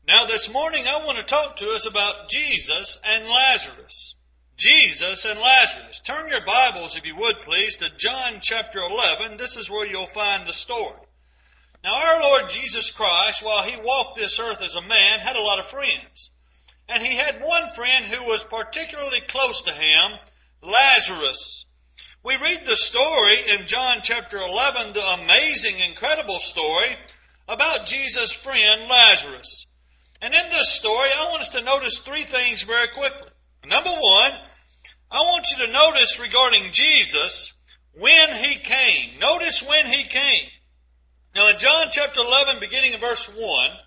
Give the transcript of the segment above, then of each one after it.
Now this morning I want to talk to us about Jesus and Lazarus. Jesus and Lazarus. Turn your Bibles, if you would please, to John chapter 11. This is where you'll find the story. Now our Lord Jesus Christ, while He walked this earth as a man, had a lot of friends. And He had one friend who was particularly close to Him, Lazarus. We read the story in John chapter 11, the amazing, incredible story about Jesus' friend Lazarus. And in this story, I want us to notice three things very quickly. Number one, I want you to notice regarding Jesus when He came. Notice when He came. Now in John chapter 11, beginning in verse 1,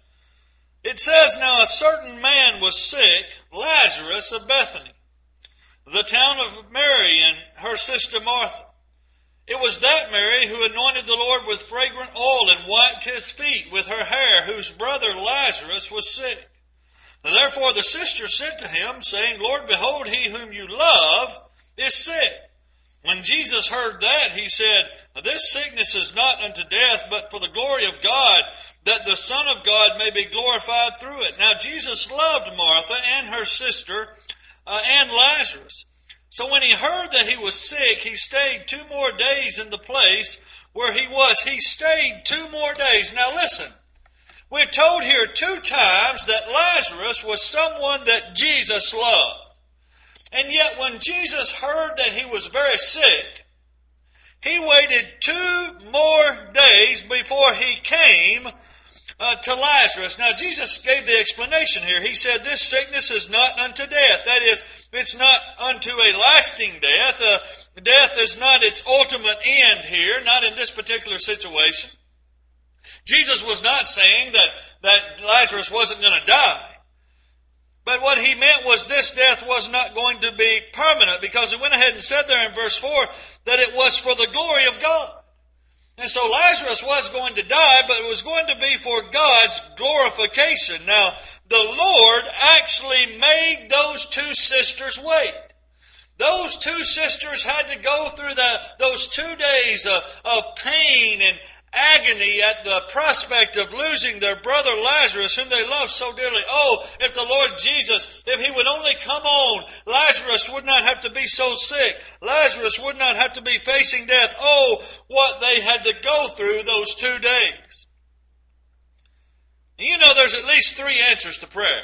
it says, Now a certain man was sick, Lazarus of Bethany, the town of Mary and her sister Martha. It was that Mary who anointed the Lord with fragrant oil and wiped His feet with her hair, whose brother Lazarus was sick. Therefore the sister sent to Him, saying, Lord, behold, he whom you love is sick. When Jesus heard that, He said, This sickness is not unto death, but for the glory of God, that the Son of God may be glorified through it. Now Jesus loved Martha and her sister and Lazarus. So when He heard that he was sick, He stayed 2 more days in the place where he was. He stayed 2 more days. Now listen, we're told here 2 times that Lazarus was someone that Jesus loved. And yet when Jesus heard that he was very sick, He waited 2 more days before He came to Lazarus. Now Jesus gave the explanation here. He said this sickness is not unto death. That is, it's not unto a lasting death. Death is not its ultimate end here, not in this particular situation. Jesus was not saying that Lazarus wasn't going to die. But what He meant was this death was not going to be permanent, because He went ahead and said there in verse 4 that it was for the glory of God. And so Lazarus was going to die, but it was going to be for God's glorification. Now, the Lord actually made those 2 sisters wait. Those 2 sisters had to go through those 2 days of pain and agony at the prospect of losing their brother Lazarus, whom they loved so dearly. Oh, if the Lord Jesus, if He would only come on, Lazarus would not have to be so sick. Lazarus would not have to be facing death. Oh, what they had to go through those 2 days. You know, there's at least 3 answers to prayer.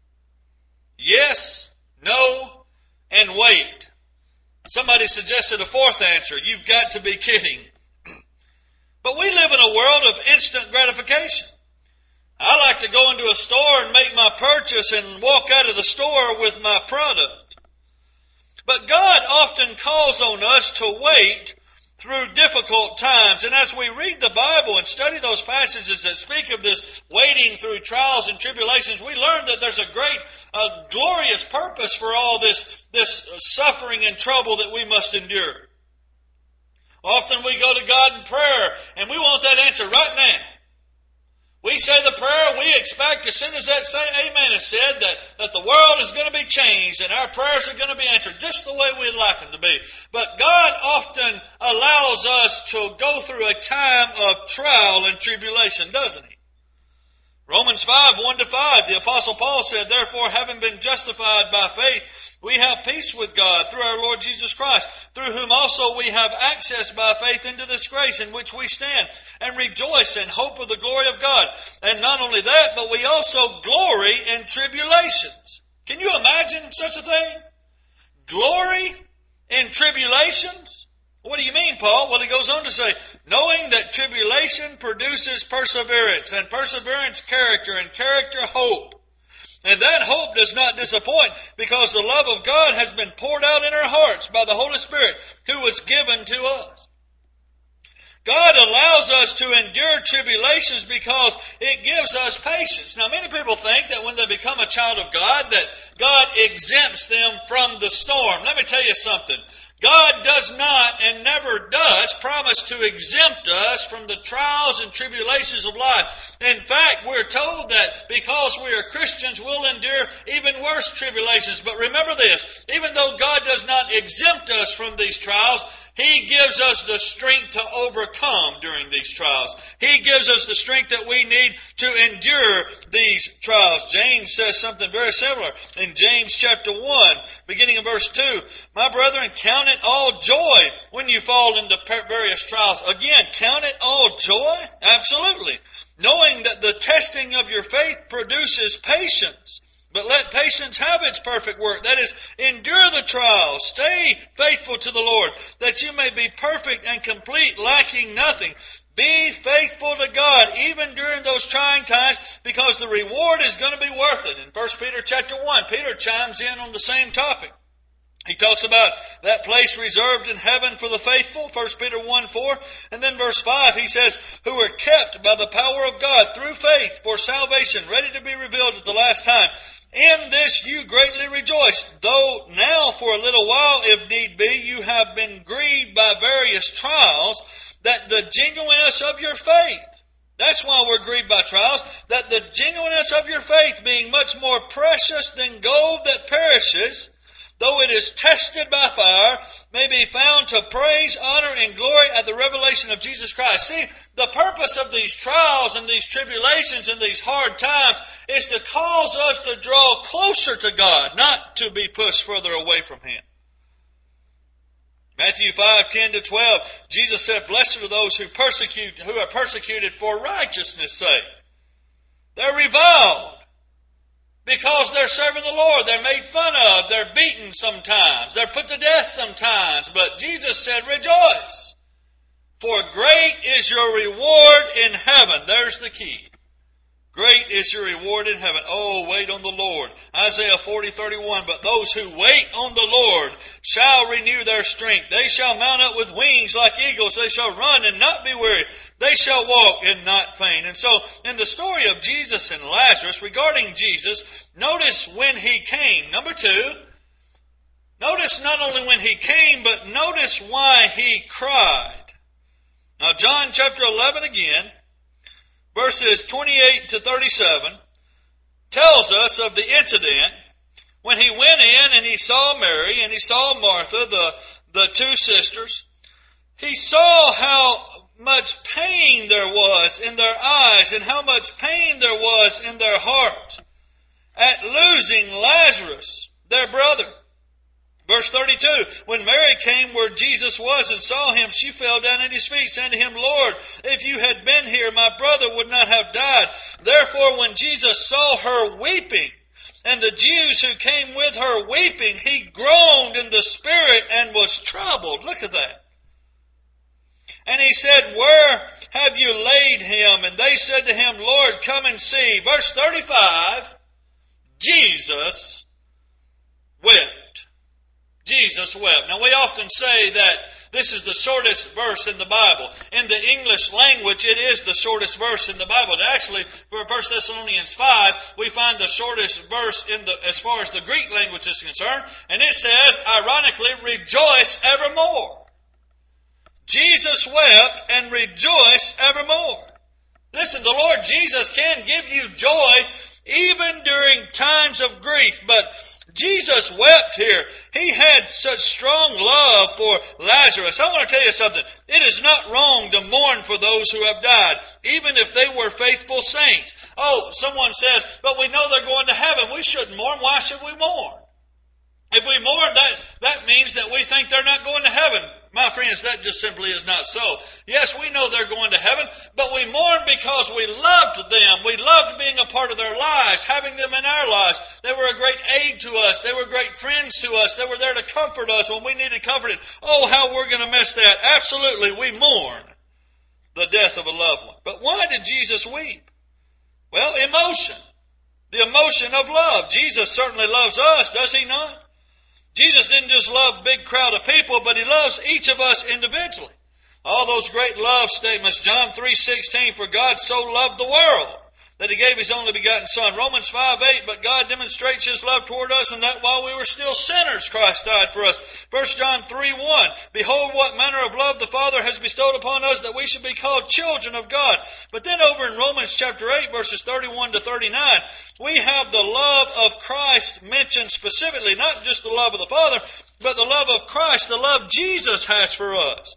Yes, no, and wait. Somebody suggested a 4th answer. You've got to be kidding. But we live in a world of instant gratification. I like to go into a store and make my purchase and walk out of the store with my product. But God often calls on us to wait through difficult times. And as we read the Bible and study those passages that speak of this waiting through trials and tribulations, we learn that there's a great, glorious purpose for all this suffering and trouble that we must endure. Often we go to God in prayer and we want that answer right now. We say the prayer we expect as soon as that amen is said that the world is going to be changed and our prayers are going to be answered just the way we'd like them to be. But God often allows us to go through a time of trial and tribulation, doesn't He? Romans 5:1-5, the Apostle Paul said, Therefore, having been justified by faith, we have peace with God through our Lord Jesus Christ, through whom also we have access by faith into this grace in which we stand, and rejoice in hope of the glory of God. And not only that, but we also glory in tribulations. Can you imagine such a thing? Glory in tribulations? What do you mean, Paul? Well, he goes on to say, knowing that tribulation produces perseverance, and perseverance character, and character hope. And that hope does not disappoint, because the love of God has been poured out in our hearts by the Holy Spirit who was given to us. God allows us to endure tribulations because it gives us patience. Now, many people think that when they become a child of God, that God exempts them from the storm. Let me tell you something. God does not and never does promise to exempt us from the trials and tribulations of life. In fact, we're told that because we are Christians, we'll endure even worse tribulations. But remember this, even though God does not exempt us from these trials, He gives us the strength to overcome during these trials. He gives us the strength that we need to endure these trials. James says something very similar in James chapter 1, beginning in verse 2. My brethren, count it all joy when you fall into various trials. Again, count it all joy? Absolutely. Knowing that the testing of your faith produces patience. But let patience have its perfect work. That is, endure the trials. Stay faithful to the Lord, that you may be perfect and complete, lacking nothing. Be faithful to God, even during those trying times, because the reward is going to be worth it. In 1 Peter chapter 1, Peter chimes in on the same topic. He talks about that place reserved in heaven for the faithful, 1 Peter 1:4. And then verse 5, he says, who are kept by the power of God through faith for salvation, ready to be revealed at the last time. In this you greatly rejoice, though now for a little while, if need be, you have been grieved by various trials, that the genuineness of your faith, that's why we're grieved by trials, that the genuineness of your faith, being much more precious than gold that perishes, though it is tested by fire, may be found to praise, honor, and glory at the revelation of Jesus Christ. See, the purpose of these trials and these tribulations and these hard times is to cause us to draw closer to God, not to be pushed further away from Him. Matthew 5:10-12, Jesus said, blessed are those who are persecuted for righteousness' sake. They're reviled because they're serving the Lord. They're made fun of. They're beaten sometimes. They're put to death sometimes. But Jesus said, rejoice, for great is your reward in heaven. There's the key. Great is your reward in heaven. Oh, wait on the Lord. Isaiah 40:31. But those who wait on the Lord shall renew their strength. They shall mount up with wings like eagles. They shall run and not be weary. They shall walk and not faint. And so, in the story of Jesus and Lazarus, regarding Jesus, notice when He came. Number 2, notice not only when He came, but notice why He cried. Now, John chapter 11 again, verses 28-37, tells us of the incident when He went in and He saw Mary and He saw Martha, the two sisters. He saw how much pain there was in their eyes and how much pain there was in their heart at losing Lazarus, their brother. Verse 32, when Mary came where Jesus was and saw Him, she fell down at His feet, saying to Him, Lord, if you had been here, my brother would not have died. Therefore, when Jesus saw her weeping, and the Jews who came with her weeping, He groaned in the spirit and was troubled. Look at that. And He said, where have you laid Him? And they said to Him, Lord, come and see. Verse 35, Jesus wept. Jesus wept. Now we often say that this is the shortest verse in the Bible. In the English language, it is the shortest verse in the Bible. Actually, for 1 Thessalonians 5, we find the shortest verse as far as the Greek language is concerned. And it says, ironically, rejoice evermore. Jesus wept and rejoiced evermore. Listen, the Lord Jesus can give you joy even during times of grief, but Jesus wept here. He had such strong love for Lazarus. I want to tell you something. It is not wrong to mourn for those who have died, even if they were faithful saints. Oh, someone says, but we know they're going to heaven. We shouldn't mourn. Why should we mourn? If we mourn, that means that we think they're not going to heaven. My friends, that just simply is not so. Yes, we know they're going to heaven, but we mourn because we loved them. We loved being a part of their lives, having them in our lives. They were a great aid to us. They were great friends to us. They were there to comfort us when we needed comforted. Oh, how we're going to miss that. Absolutely, we mourn the death of a loved one. But why did Jesus weep? Well, emotion. The emotion of love. Jesus certainly loves us, does He not? Jesus didn't just love a big crowd of people, but He loves each of us individually. All those great love statements, John 3:16, for God so loved the world that He gave His only begotten Son. Romans 5:8, but God demonstrates His love toward us, and that while we were still sinners, Christ died for us. 1 John 3:1, behold what manner of love the Father has bestowed upon us, that we should be called children of God. But then over in Romans chapter 8, verses 31-39, we have the love of Christ mentioned specifically, not just the love of the Father. but the love of Christ, the love Jesus has for us.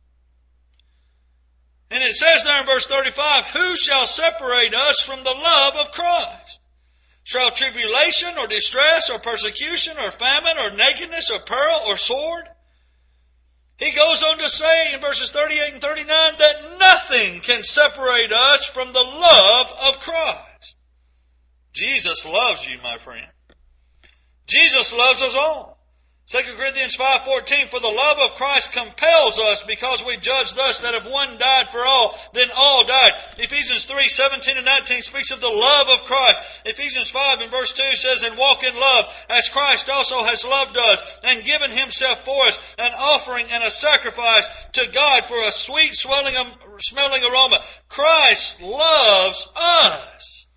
And it says there in verse 35, who shall separate us from the love of Christ? Shall tribulation or distress or persecution or famine or nakedness or peril or sword? He goes on to say in verses 38 and 39 that nothing can separate us from the love of Christ. Jesus loves you, my friend. Jesus loves us all. 2 Corinthians 5:14, for the love of Christ compels us, because we judge thus that if one died for all, then all died. Ephesians 3:17 and 19 speaks of the love of Christ. Ephesians 5 and verse 2 says, and walk in love, as Christ also has loved us, and given himself for us, an offering and a sacrifice to God for a sweet smelling aroma. Christ loves us.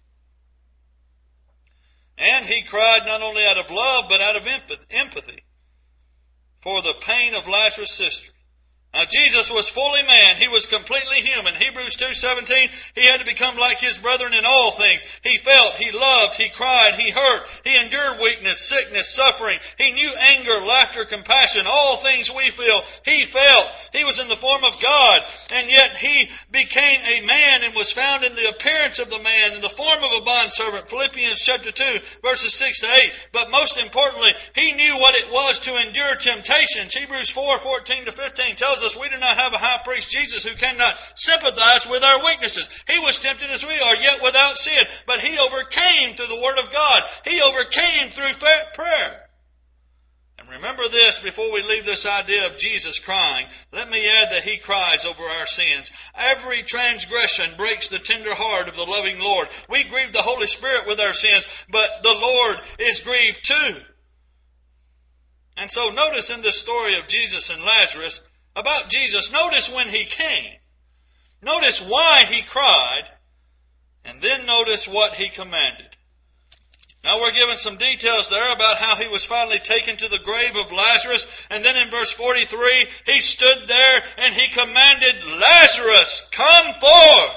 And he cried not only out of love, but out of empathy for the pain of Lazarus' sister. Now Jesus was fully man. He was completely human. Hebrews 2:17, he had to become like his brethren in all things. He felt, he loved, he cried, he hurt, he endured weakness, sickness, suffering. He knew anger, laughter, compassion, all things we feel. He felt. He was in the form of God, and yet he became a man and was found in the appearance of the man, in the form of a bondservant. Philippians chapter 2, verses 6 to 8. But most importantly, he knew what it was to endure temptations. Hebrews 4:14 to 15 tells us we do not have a high priest, Jesus, who cannot sympathize with our weaknesses. He was tempted as we are, yet without sin. But he overcame through the Word of God. He overcame through prayer. And remember this before we leave this idea of Jesus crying. Let me add that he cries over our sins. Every transgression breaks the tender heart of the loving Lord. We grieve the Holy Spirit with our sins, but the Lord is grieved too. And so notice in this story of Jesus and Lazarus, about Jesus, notice when he came. Notice why he cried. And then notice what he commanded. Now we're given some details there about how he was finally taken to the grave of Lazarus. And then in verse 43, he stood there and he commanded, Lazarus, come forth.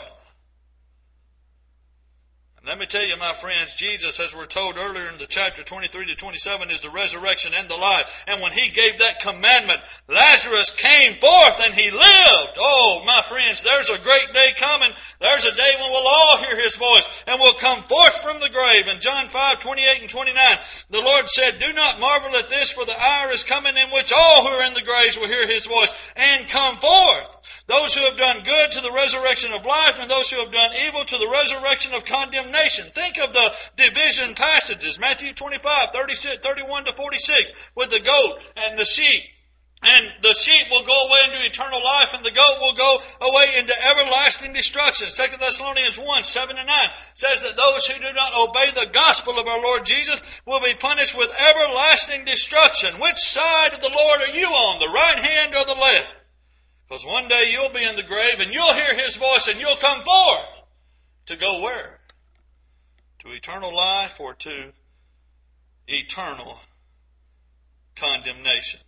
Let me tell you, my friends, Jesus, as we're told earlier in the chapter 23 to 27, is the resurrection and the life. And when he gave that commandment, Lazarus came forth and he lived. Oh, my friends, there's a great day coming. There's a day when we'll all hear his voice and we'll come forth from the grave. In John 5:28 and 29, the Lord said, do not marvel at this, for the hour is coming in which all who are in the graves will hear his voice and come forth. Those who have done good to the resurrection of life, and those who have done evil to the resurrection of condemnation. Think of the division passages. Matthew 25:31 to 46, with the goat and the sheep. And the sheep will go away into eternal life, and the goat will go away into everlasting destruction. 2 Thessalonians 1:7 and 9 says that those who do not obey the gospel of our Lord Jesus will be punished with everlasting destruction. Which side of the Lord are you on, the right hand or the left? Because one day you'll be in the grave and you'll hear his voice and you'll come forth to go where? To eternal life or to eternal condemnation.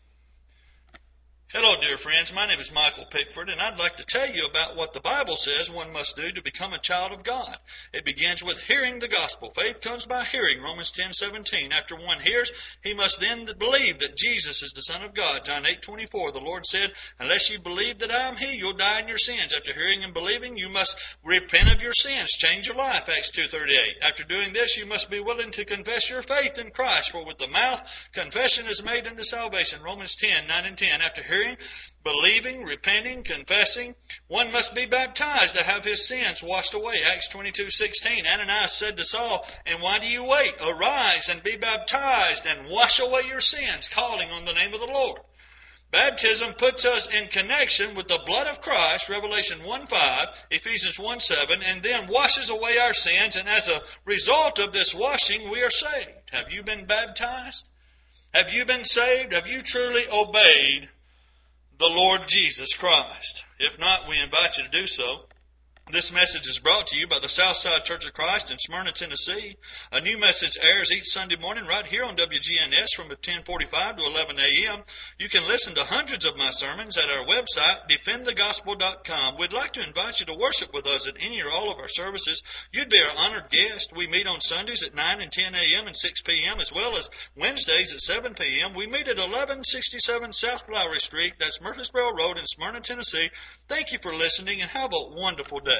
Hello, dear friends. My name is Michael Pickford, and I'd like to tell you about what the Bible says one must do to become a child of God. It begins with hearing the gospel. Faith comes by hearing, Romans 10:17. After one hears, he must then believe that Jesus is the Son of God. John 8:24, the Lord said, unless you believe that I am he, you'll die in your sins. After hearing and believing, you must repent of your sins, change your life, Acts 2:38. After doing this, you must be willing to confess your faith in Christ, for with the mouth, confession is made unto salvation, Romans 10:9 and 10. After hearing, believing, repenting, confessing, one must be baptized to have his sins washed away. Acts 22:16. Ananias said to Saul, and why do you wait? Arise and be baptized and wash away your sins, calling on the name of the Lord. Baptism puts us in connection with the blood of Christ, Revelation 1:5, Ephesians 1:7, and then washes away our sins, and as a result of this washing, we are saved. Have you been baptized? Have you been saved? Have you truly obeyed the Lord Jesus Christ? If not, we invite you to do so. This message is brought to you by the Southside Church of Christ in Smyrna, Tennessee. A new message airs each Sunday morning right here on WGNS from 10:45 to 11 a.m. You can listen to hundreds of my sermons at our website, defendthegospel.com. We'd like to invite you to worship with us at any or all of our services. You'd be our honored guest. We meet on Sundays at 9 and 10 a.m. and 6 p.m. as well as Wednesdays at 7 p.m. We meet at 1167 South Flowery Street. That's Murfreesboro Road in Smyrna, Tennessee. Thank you for listening and have a wonderful day.